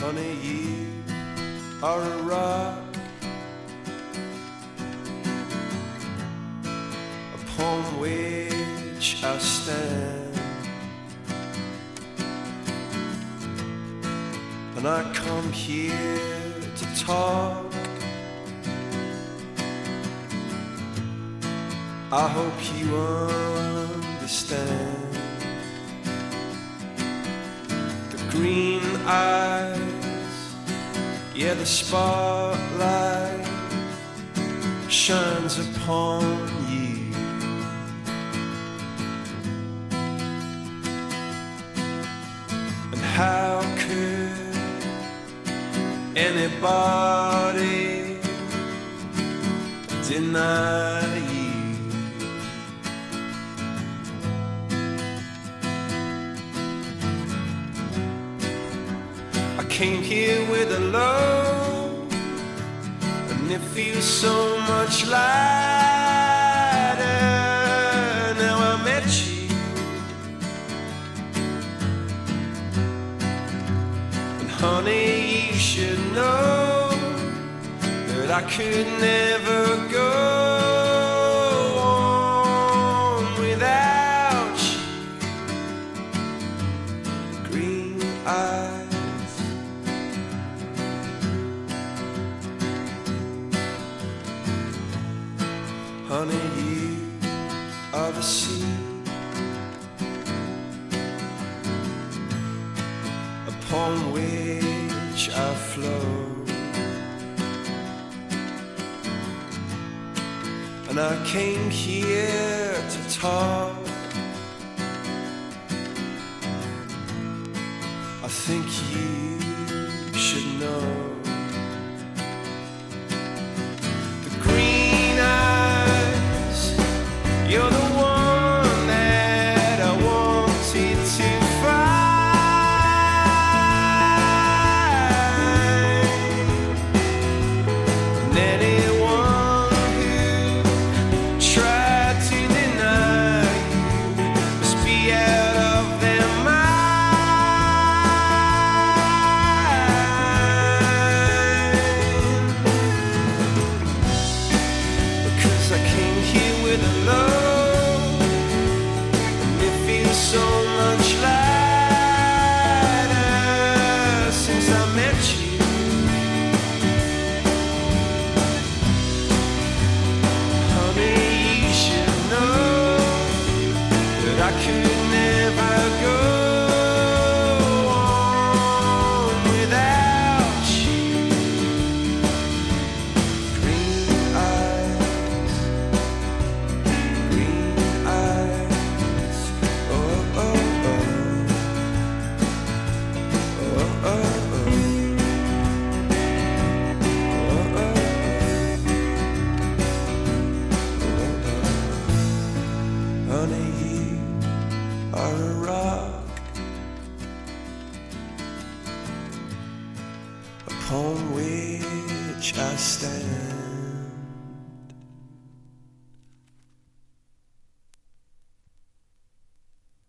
Honey, you are a rock upon which I stand, and I come here to talk. I hope you understand. The green eyes, yeah, the spotlight shines upon you. And how could anybody deny you? I came here with a load, and it feels so much lighter now I met you. And honey, you should know that I could never go on without you. Green eyes, honey, you are the sea upon which I flow, and I came here to talk. I think you should know. You're the one that I wanted to find, and anyone who tried to deny you must be out of their mind. Because I came here with a love so much lighter since I met you. Honey, you should know that I could never go on without you. Green eyes, green eyes. Honey, you are a rock upon which I stand.